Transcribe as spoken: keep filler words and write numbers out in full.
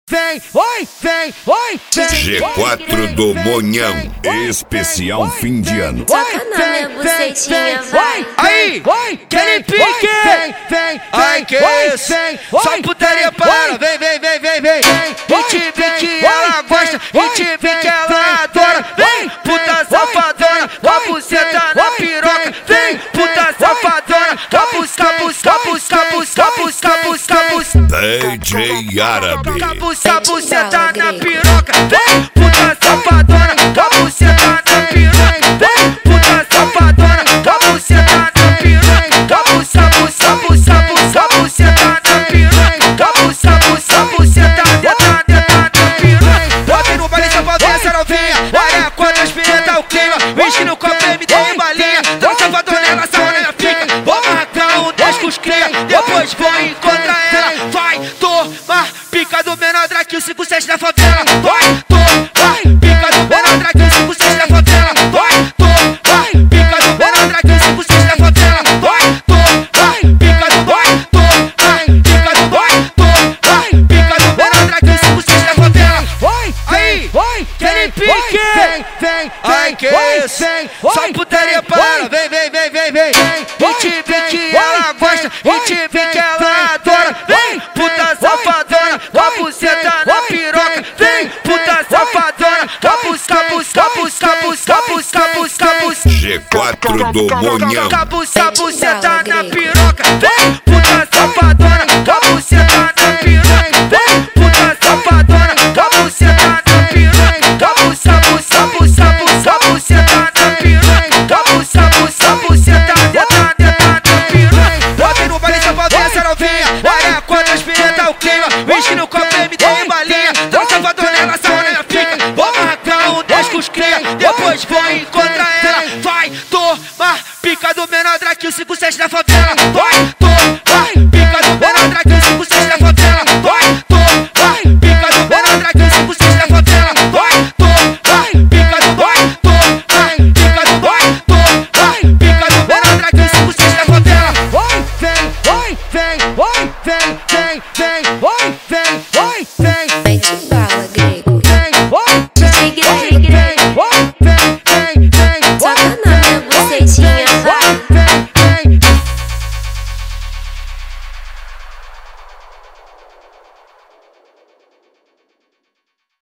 Vem, oi, vem, oi, vem. G quatro do Monhão, especial fim de ano. Toca na minha bucetinha, vai. Aí, querem pique? Vem, vem, ai que isso, só putaria para. Vem, vem, vem, vem, vem. Hit, que ela gosta, hit, que ela adora. Vem, puta safadona, com a buceta na piroca. Vem, puta safadona, com a busca, busca, busca, busca, busca, busca, busca. D J Árabe. A buceta na piroca, vem, puta safadona, com a buceta na piroca, vem, puta safadona, com a buceta na piroca, com a buça, buça, buça, buça, buceta na piroca, com a buça, buça, buceta, deta, deta na piroca. Bota no baile só pra ver essa novinha, olha quantas piretas o clima, whisky no copo, M D e balinha, dá uma safadona, ela só olha fica, vou marcar um dez com os cria, depois vou encontrar ela, vai tomar pica do menor drag, o cinco sete da favela. Vai tomar pica do menor drag, o cinco sete da favela. Vai tomar pica do menor drag, o cinco sete da favela. Vai tomar pica do, vai tomar pica do, vai tomar pica do menor drag, o cinco sete da favela. Vai, aí, vai, querem pique? Vem, vem, ai que isso, só putaria para. Vem, vem, vem, vem, vem. Hit, que ela gosta, hit, que ela adora. Vem, puta safadona, com a buceta na piroca. Vem, puta safadona, com a busca, busca, busca, busca, busca, busca, busca. G quatro do Monhão. Com a busca, buceta na piroca. Vem, puta safadona, com a buceta na piroca. Vem, puta safadona, com a buceta na piroca. Com a busca, busca, busca, busca, buceta na piroca. Com a busca, busca, buceta, deta, deta na piroca. Bota no baile só pra ver essa novinha, olha quantas piretas o clima, whisky no copo, M D e balinha, dá uma safadona, ela só olha fica, vou marcar um dez com os cria, depois vou encontrar ela, vai tomar pica do menor drag, o cinco sete da favela. Vai